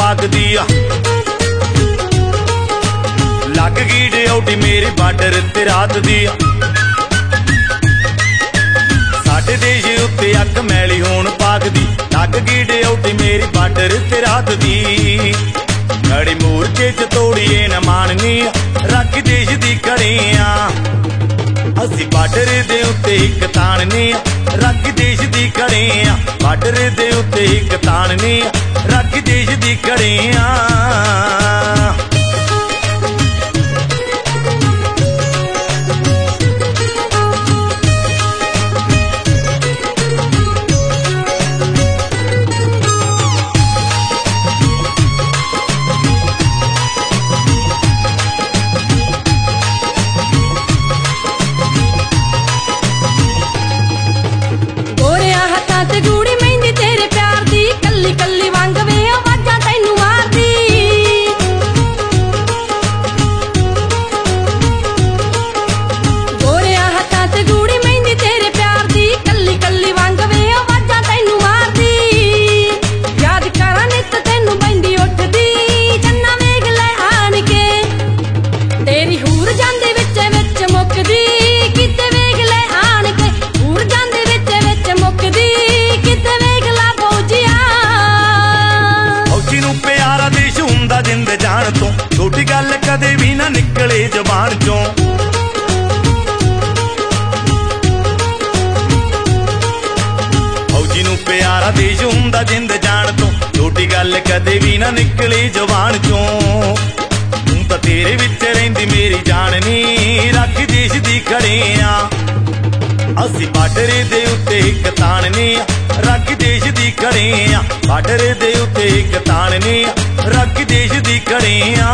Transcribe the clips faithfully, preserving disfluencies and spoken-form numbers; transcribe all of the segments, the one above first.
भागदी आ। लग गई ड्यूटी मेरे बार्डर ते रात दी आ। साडे देश उत्ते अग मैली होण पागदी। लग गई ड्यूटी मेरी बार्डर ते रात दी। घड़ी मूर्चे च तोड़िए न माननी रख देश दी कड़ियां। असी बार्डर दे उत्ते इक ताणनी रख देश दी कड़ियां। बार्डर दे उत्ते इक ताणनी रख देश दी कड़ियां। जिंद जान तो छोटी गल कदे भी ना निकले जबान चों। फौजी नूं प्यारा देश हुंदा जिंद जान तो छोटी गल कदे भी ना निकले जबान चों। तूं तां तेरे विच रहिंदी मेरी जान नी रख देश दी खड़ियां। असी बार्डर दे उत्ते इक ताणनी रख देश दी खड़ियां। बार्डर दे उत्ते इक ताणनी रख देश दी खड़ियां।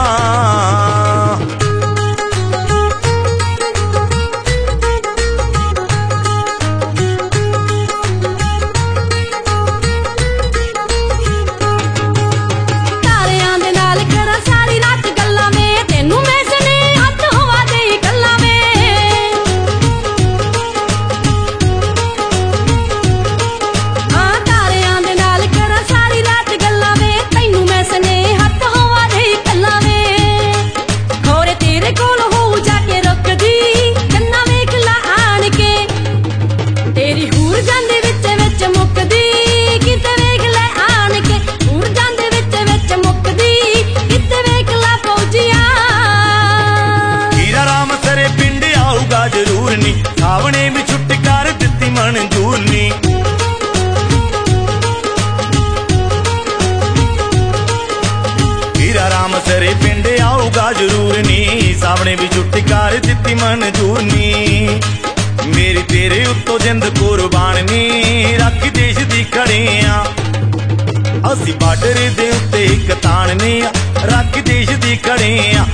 जरूर नी सावणे भी छुट्टी कर दित्ती मंजूर नी। हीरा राम सरे पिंड आऊगा जरूर नी सावणे भी छुट्टी कर दित्ती मंजूर नी। मेरी तेरे उत्तों जिंद कुर्बान नी रख देश दी खड़ियां। असी बार्डर दे उत्ते इक ताणनी रख देश दी खड़ियां।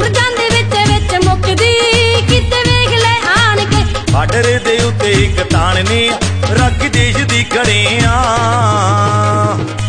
बार्डर दे उत्ते इक ताणनी रख देश दी खड़ियां।